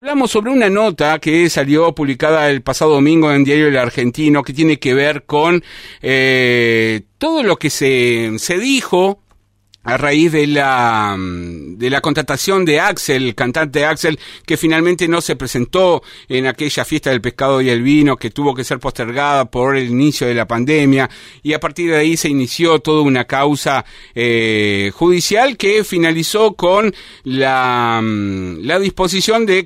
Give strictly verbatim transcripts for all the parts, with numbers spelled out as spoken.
hablamos sobre una nota que salió publicada el pasado domingo en Diario El Argentino, que tiene que ver con eh, todo lo que se, se dijo a raíz de la de la contratación de Axel, el cantante Axel, que finalmente no se presentó en aquella fiesta del pescado y el vino, que tuvo que ser postergada por el inicio de la pandemia, y a partir de ahí se inició toda una causa eh, judicial que finalizó con la, la disposición de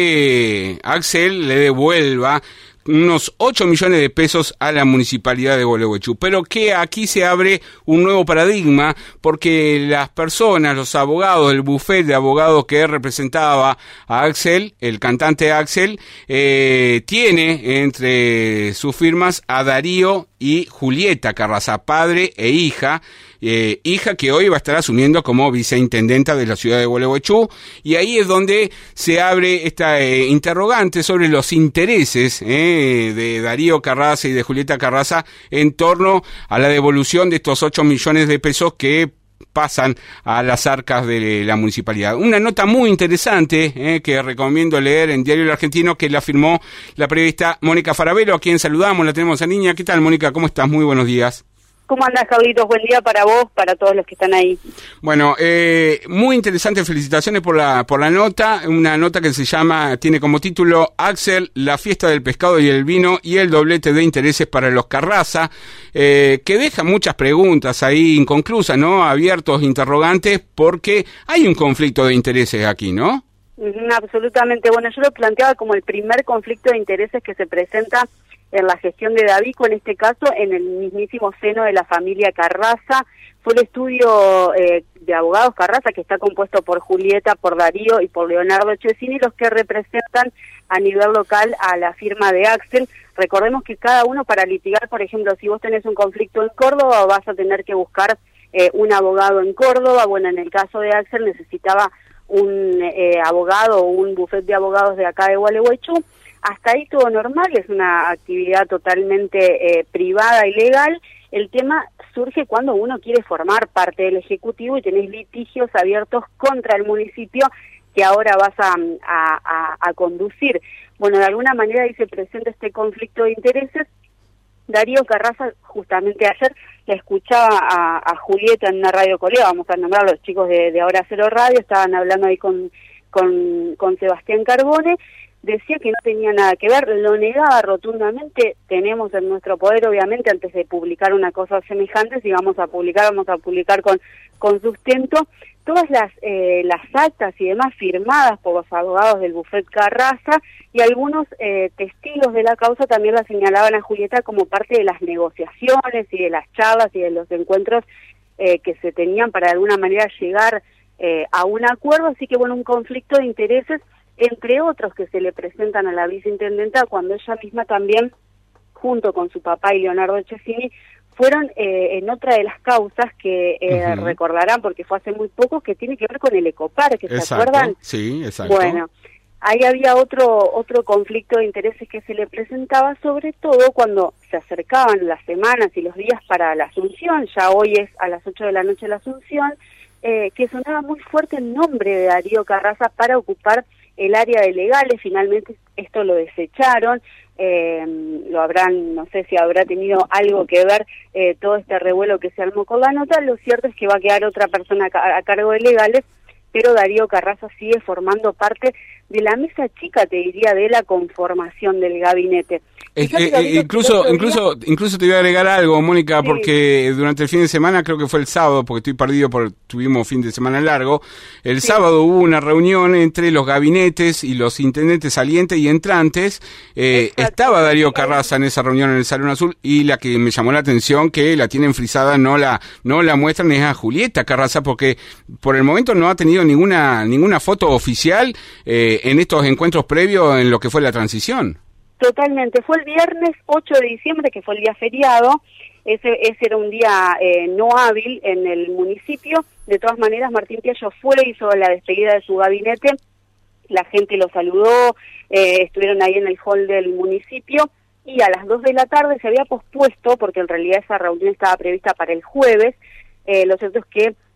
que Axel le devuelva unos ocho millones de pesos a la municipalidad de Gualeguaychú, pero que aquí se abre un nuevo paradigma, porque las personas, los abogados, el bufete de abogados que representaba a Axel, el cantante Axel, eh, tiene entre sus firmas a Darío y Julieta Carraza, padre e hija, eh, hija que hoy va a estar asumiendo como viceintendenta de la ciudad de Gualeguaychú, y ahí es donde se abre esta eh, interrogante sobre los intereses eh, de Darío Carraza y de Julieta Carraza en torno a la devolución de estos ocho millones de pesos que pasan a las arcas de la municipalidad. Una nota muy interesante eh, que recomiendo leer en Diario El Argentino, que la firmó la periodista Mónica Farabelo, a quien saludamos, la tenemos en línea. ¿Qué tal, Mónica? ¿Cómo estás? Muy buenos días. ¿Cómo andás, Carlitos? Buen día para vos, para todos los que están ahí. Bueno, eh, muy interesante, felicitaciones por la por la nota, una nota que se llama, tiene como título Axel, la fiesta del pescado y el vino y el doblete de intereses para los Carraza, eh, que deja muchas preguntas ahí inconclusas, ¿no? Abiertos, interrogantes, porque hay un conflicto de intereses aquí, ¿no? Uh-huh, absolutamente. Bueno, yo lo planteaba como el primer conflicto de intereses que se presenta en la gestión de Davico, en este caso, en el mismísimo seno de la familia Carraza. Fue el estudio eh, de abogados Carraza, que está compuesto por Julieta, por Darío y por Leonardo Chesini, los que representan a nivel local a la firma de Axel. Recordemos que cada uno, para litigar, por ejemplo, si vos tenés un conflicto en Córdoba, vas a tener que buscar eh, un abogado en Córdoba. Bueno, en el caso de Axel necesitaba un eh, abogado o un bufete de abogados de acá de Gualeguaychú. Hasta ahí todo normal, es una actividad totalmente eh, privada y legal. El tema surge cuando uno quiere formar parte del Ejecutivo y tenés litigios abiertos contra el municipio que ahora vas a, a, a, a conducir. Bueno, de alguna manera ahí se presenta este conflicto de intereses. Darío Carraza, justamente ayer, la escuchaba a, a Julieta en una radio colega, vamos a nombrar a los chicos de, de Ahora Cero Radio, estaban hablando ahí con, con, con Sebastián Carbone. Decía que no tenía nada que ver, lo negaba rotundamente. Tenemos en nuestro poder, obviamente, antes de publicar una cosa semejante, si vamos a publicar, vamos a publicar con, con sustento, todas las, eh, las actas y demás firmadas por los abogados del bufete Carraza, y algunos eh, testigos de la causa también la señalaban a Julieta como parte de las negociaciones y de las charlas y de los encuentros eh, que se tenían para de alguna manera llegar eh, a un acuerdo. Así que, bueno, un conflicto de intereses, entre otros que se le presentan a la viceintendenta, cuando ella misma también, junto con su papá y Leonardo Chesini, fueron eh, en otra de las causas que eh, uh-huh. recordarán, porque fue hace muy poco, que tiene que ver con el Ecoparque, ¿se exacto, acuerdan? Sí, exacto. Bueno, ahí había otro otro conflicto de intereses que se le presentaba, sobre todo cuando se acercaban las semanas y los días para la Asunción. Ya hoy es a las ocho de la noche la Asunción, eh, que sonaba muy fuerte el nombre de Darío Carraza para ocupar el área de legales. Finalmente esto lo desecharon, eh, lo habrán, no sé si habrá tenido algo que ver eh, todo este revuelo que se armó con la nota. Lo cierto es que va a quedar otra persona a, a cargo de legales, pero Darío Carraza sigue formando parte de la mesa chica, te diría, de la conformación del gabinete. Eh, eh, eh, incluso, incluso, incluso te voy a agregar algo, Mónica, sí, porque durante el fin de semana, creo que fue el sábado, porque estoy perdido porque tuvimos fin de semana largo, el sí. sábado hubo una reunión entre los gabinetes y los intendentes salientes y entrantes. Eh, estaba Darío Carraza en esa reunión en el Salón Azul, y la que me llamó la atención, que la tienen frisada, no la, no la muestran, es a Julieta Carraza, porque por el momento no ha tenido ninguna, ninguna foto oficial eh, en estos encuentros previos en lo que fue la transición. Totalmente, fue el viernes ocho de diciembre, que fue el día feriado. Ese, ese era un día eh, no hábil en el municipio. De todas maneras, Martín Piallo fue, hizo la despedida de su gabinete, la gente lo saludó, eh, estuvieron ahí en el hall del municipio, y a las dos de la tarde se había pospuesto, porque en realidad esa reunión estaba prevista para el jueves. Eh, lo cierto es que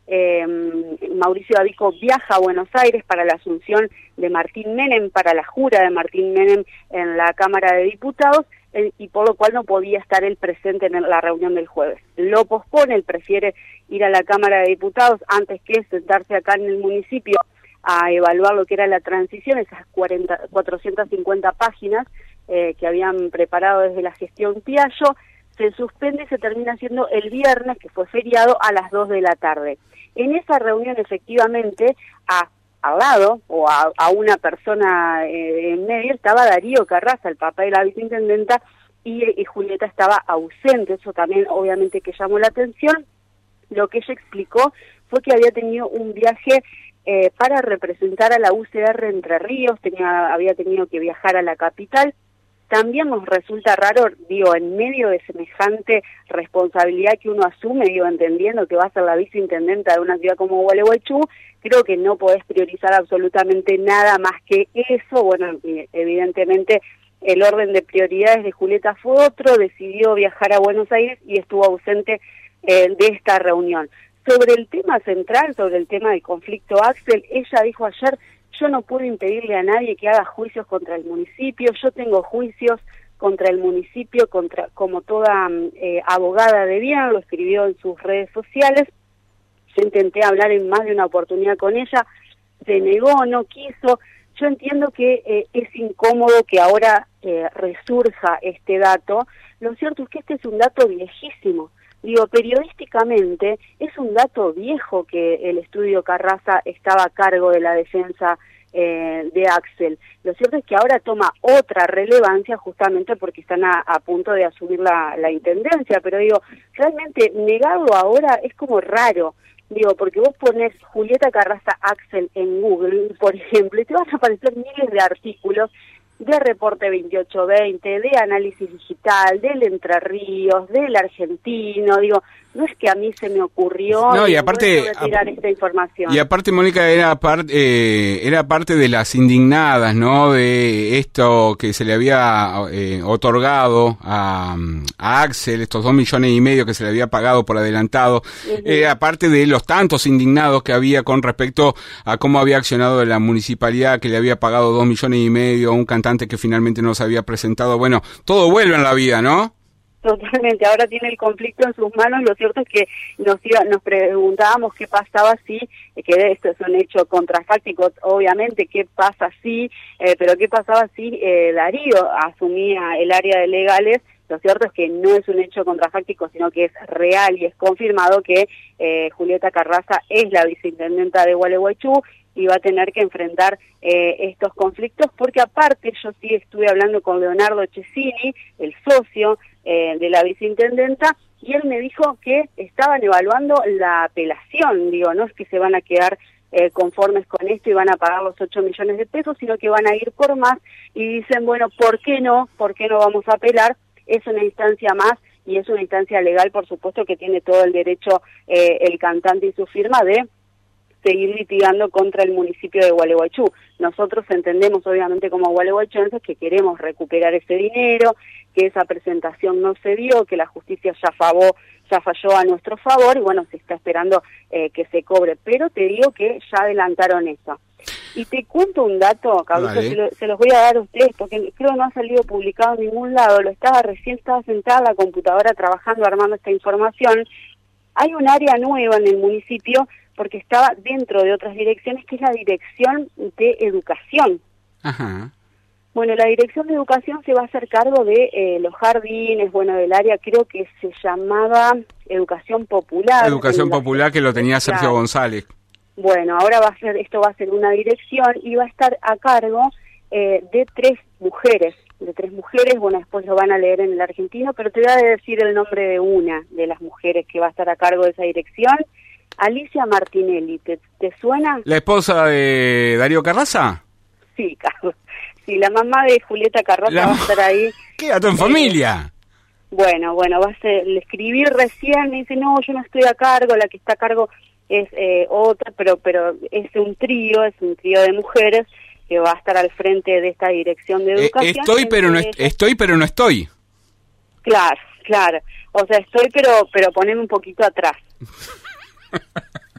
eh, Mauricio Davico viaja a Buenos Aires para la asunción de Martín Menem, para la jura de Martín Menem en la Cámara de Diputados, eh, y por lo cual no podía estar él presente en la reunión del jueves. Lo pospone, él prefiere ir a la Cámara de Diputados antes que sentarse acá en el municipio a evaluar lo que era la transición, esas cuarenta, cuatrocientas cincuenta páginas eh, que habían preparado desde la gestión Piaggio. Se suspende y se termina haciendo el viernes, que fue feriado, a las dos de la tarde. En esa reunión, efectivamente, a, al lado, o a, a una persona eh, en medio, estaba Darío Carrasa, el papá de la viceintendenta, y, y Julieta estaba ausente. Eso también, obviamente, que llamó la atención. Lo que ella explicó fue que había tenido un viaje eh, para representar a la U C R Entre Ríos, tenía, había tenido que viajar a la capital. También nos resulta raro, digo, en medio de semejante responsabilidad que uno asume, digo, entendiendo que va a ser la viceintendenta de una ciudad como Gualeguaychú, creo que no podés priorizar absolutamente nada más que eso. Bueno, evidentemente el orden de prioridades de Julieta fue otro, decidió viajar a Buenos Aires y estuvo ausente eh, de esta reunión. Sobre el tema central, sobre el tema del conflicto Axel, ella dijo ayer: yo no puedo impedirle a nadie que haga juicios contra el municipio, yo tengo juicios contra el municipio, contra como toda eh, abogada de bien, lo escribió en sus redes sociales. Yo intenté hablar en más de una oportunidad con ella, se negó, no quiso. Yo entiendo que eh, es incómodo que ahora eh, resurja este dato. Lo cierto es que este es un dato viejísimo. Digo, periodísticamente es un dato viejo que el estudio Carrasa estaba a cargo de la defensa eh, de Axel. Lo cierto es que ahora toma otra relevancia justamente porque están a, a punto de asumir la, la intendencia, pero digo, realmente negarlo ahora es como raro. Digo, porque vos pones Julieta Carrasa Axel en Google, por ejemplo, y te van a aparecer miles de artículos de Reporte veintiocho veinte, de Análisis Digital, del Entre Ríos, del Argentino. Digo, no es que a mí se me ocurrió no, y aparte retirar esta información. Y aparte, Mónica, era parte eh, era parte de las indignadas, ¿no? De esto que se le había eh, otorgado a, a Axel, estos dos millones y medio que se le había pagado por adelantado. Uh-huh. Era parte de los tantos indignados que había con respecto a cómo había accionado la municipalidad, que le había pagado dos millones y medio a un cantante que finalmente no se había presentado. Bueno, todo vuelve en la vida, ¿no? Totalmente, ahora tiene el conflicto en sus manos. Lo cierto es que nos iba, nos preguntábamos qué pasaba si, que esto es un hecho contrafáctico, obviamente, qué pasa si, eh, pero qué pasaba si eh, Darío asumía el área de legales. Lo cierto es que no es un hecho contrafáctico, sino que es real y es confirmado que eh, Julieta Carrasa es la viceintendenta de Gualeguaychú y va a tener que enfrentar eh, estos conflictos, porque aparte yo sí estuve hablando con Leonardo Cesini, el socio eh, de la viceintendenta, y él me dijo que estaban evaluando la apelación. Digo, no es que se van a quedar eh, conformes con esto y van a pagar los ocho millones de pesos, sino que van a ir por más, y dicen, bueno, ¿por qué no? ¿Por qué no vamos a apelar? Es una instancia más, y es una instancia legal, por supuesto, que tiene todo el derecho eh, el cantante y su firma de seguir litigando contra el municipio de Gualeguaychú. Nosotros entendemos, obviamente, como gualeguaychenses, que queremos recuperar ese dinero, que esa presentación no se dio, que la justicia ya falló, ya falló a nuestro favor, y bueno, se está esperando eh, que se cobre. Pero te digo que ya adelantaron eso. Y te cuento un dato, Carlos, se, lo, se los voy a dar a ustedes, porque creo no ha salido publicado en ningún lado. Lo estaba recién, estaba sentada en la computadora trabajando, armando esta información. Hay un área nueva en el municipio, porque estaba dentro de otras direcciones, que es la Dirección de Educación. Ajá. Bueno, la Dirección de Educación se va a hacer cargo de eh, los jardines, bueno, del área, creo que se llamaba Educación Popular. Educación Popular, que lo tenía Sergio González. Bueno, ahora va a ser, esto va a ser una dirección y va a estar a cargo eh, de tres mujeres, de tres mujeres, bueno, después lo van a leer en el Argentino, pero te voy a decir el nombre de una de las mujeres que va a estar a cargo de esa dirección. Alicia Martinelli, ¿te, te suena? ¿La esposa de Darío Carrasa? Sí, Carlos. Sí, la mamá de Julieta Carrasa la... va a estar ahí. ¿Qué? ¿Tu en familia? Bueno, bueno, va a ser, le escribí recién, me dice, no, yo no estoy a cargo, la que está a cargo es eh, otra, pero pero es un trío, es un trío de mujeres que va a estar al frente de esta dirección de educación. Eh, estoy, pero no est- estoy, pero no estoy. Claro, claro. O sea, estoy, pero pero poneme un poquito atrás.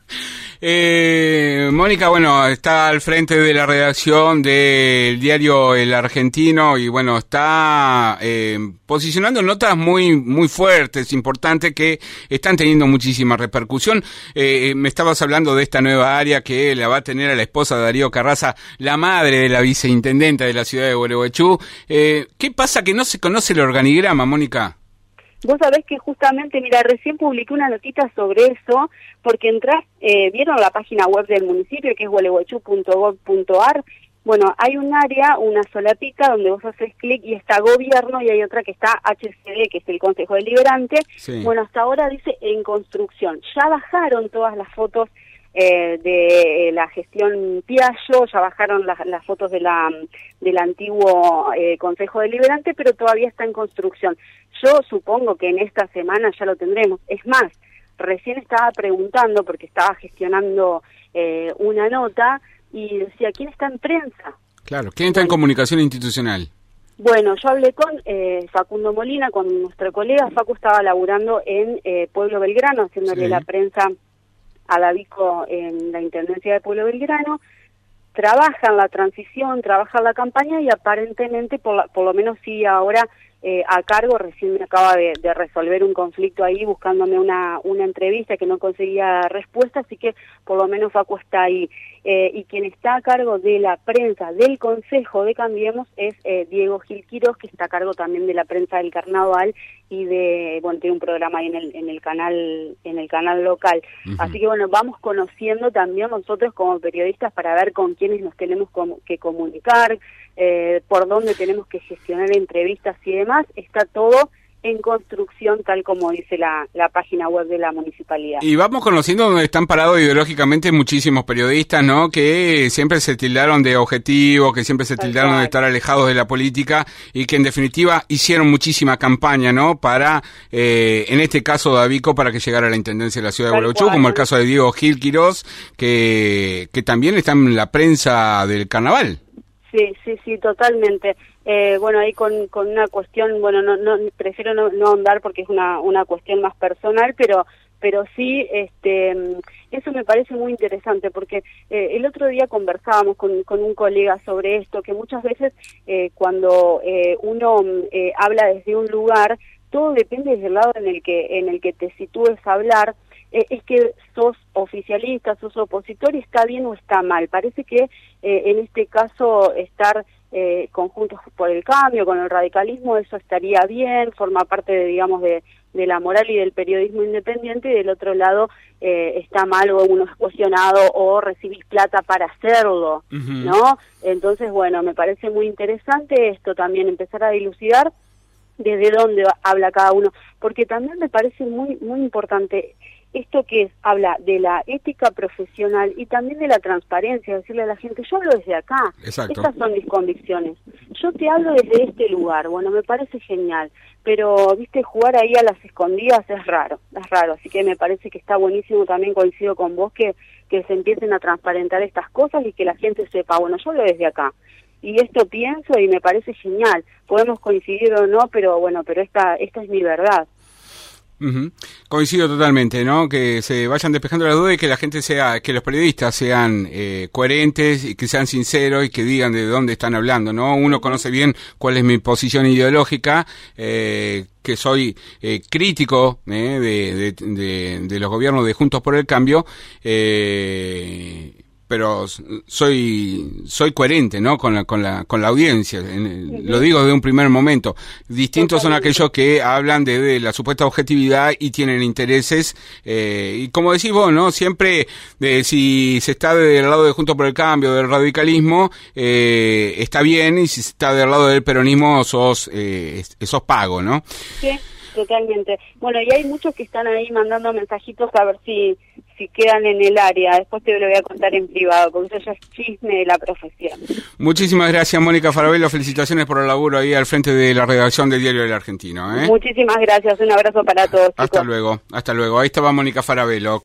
Eh, Mónica, bueno, está al frente de la redacción del diario El Argentino y bueno, está eh, posicionando notas muy muy fuertes, importantes, que están teniendo muchísima repercusión. Eh, me estabas hablando de esta nueva área que la va a tener a la esposa de Darío Carrasa, la madre de la viceintendenta de la ciudad de Gualeguaychú. Eh, ¿Qué pasa que no se conoce el organigrama, Mónica? Vos sabés que justamente, mira, recién publiqué una notita sobre eso, porque entras, eh, vieron la página web del municipio, que es gualeguaychú punto gob punto ar. Bueno, hay un área, una solapita, donde vos haces clic y está gobierno, y hay otra que está H C D, que es el Consejo Deliberante. Sí. Bueno, hasta ahora dice en construcción. Ya bajaron todas las fotos Eh, de eh, la gestión Piaggio, ya bajaron las, las fotos de la del antiguo eh, Consejo Deliberante, pero todavía está en construcción. Yo supongo que en esta semana ya lo tendremos. Es más, recién estaba preguntando, porque estaba gestionando eh, una nota, y decía, ¿quién está en prensa? Claro, ¿quién está en comunicación institucional? Bueno, yo hablé con eh, Facundo Molina, con nuestro colega. Facu estaba laburando en eh, Pueblo Belgrano, haciéndole sí. la prensa a Davico en la Intendencia de Pueblo Belgrano. Trabaja en la transición, trabaja en la campaña, y aparentemente, por, la, por lo menos sí ahora, eh, a cargo, recién me acaba de, de resolver un conflicto ahí, buscándome una, una entrevista que no conseguía respuesta, así que por lo menos Facu está ahí. Eh, y quien está a cargo de la prensa del Consejo de Cambiemos es eh, Diego Gil Quirós, que está a cargo también de la prensa del Carnaval y de, bueno, tiene un programa ahí en el, en el canal, en el canal local. Uh-huh. Así que bueno, vamos conociendo también nosotros como periodistas para ver con quiénes nos tenemos com- que comunicar, eh, por dónde tenemos que gestionar entrevistas y demás. Está todo en construcción, tal como dice la, la página web de la municipalidad. Y vamos conociendo dónde están parados ideológicamente muchísimos periodistas, ¿no? Que siempre se tildaron de objetivos, que siempre se tal tildaron cual. de estar alejados de la política, y que en definitiva hicieron muchísima campaña, ¿no? Para, eh, en este caso Davico, para que llegara a la intendencia de la ciudad de Gualeguaychú, como el caso de Diego Gil Quirós, que, que también está en la prensa del carnaval. Sí, sí, sí, totalmente. Eh, bueno, ahí con, con una cuestión, bueno, no, no prefiero no, no ahondar porque es una, una cuestión más personal, pero pero sí, este, eso me parece muy interesante, porque eh, el otro día conversábamos con, con un colega sobre esto, que muchas veces eh, cuando eh, uno eh, habla desde un lugar, todo depende del lado en el que en el que te sitúes a hablar. Eh, es que sos oficialista, sos opositor, y está bien o está mal. Parece que eh, en este caso estar eh, conjuntos por el cambio, con el radicalismo, eso estaría bien, forma parte de, digamos, de, de la moral y del periodismo independiente, y del otro lado eh, está mal, o uno es cuestionado, o recibís plata para hacerlo, uh-huh. ¿no? Entonces, bueno, me parece muy interesante esto también, empezar a dilucidar desde dónde habla cada uno, porque también me parece muy muy importante esto que es, habla de la ética profesional y también de la transparencia, decirle a la gente, yo hablo desde acá, Exacto. estas son mis convicciones, yo te hablo desde este lugar, bueno, me parece genial, pero, viste, jugar ahí a las escondidas es raro, es raro, así que me parece que está buenísimo, también coincido con vos, que, que se empiecen a transparentar estas cosas y que la gente sepa, bueno, yo hablo desde acá, y esto pienso y me parece genial, podemos coincidir o no, pero bueno, pero esta, esta es mi verdad. Uh-huh. Coincido totalmente, ¿no? Que se vayan despejando las dudas y que la gente sea, que los periodistas sean eh, coherentes y que sean sinceros y que digan de dónde están hablando, ¿no? Uno conoce bien cuál es mi posición ideológica, eh, que soy eh, crítico eh, de, de, de, de los gobiernos de Juntos por el Cambio, eh, pero soy soy coherente, ¿no? Con la con la con la audiencia, en, lo digo desde un primer momento. Distintos son aquellos que hablan de, de la supuesta objetividad y tienen intereses, eh, y como decís vos, ¿no? Siempre, eh, si se está del lado de Juntos por el Cambio, del radicalismo, eh, está bien, y si se está del lado del peronismo, sos eh, sos pago, ¿no? Sí, totalmente. Bueno, y hay muchos que están ahí mandando mensajitos a ver si si quedan en el área. Después te lo voy a contar en privado, porque eso ya es chisme de la profesión. Muchísimas gracias, Mónica Farabello. Felicitaciones por el laburo ahí al frente de la redacción del Diario del Argentino, ¿eh? Muchísimas gracias. Un abrazo para todos, Hasta chicos. luego, hasta luego. Ahí estaba Mónica Farabello.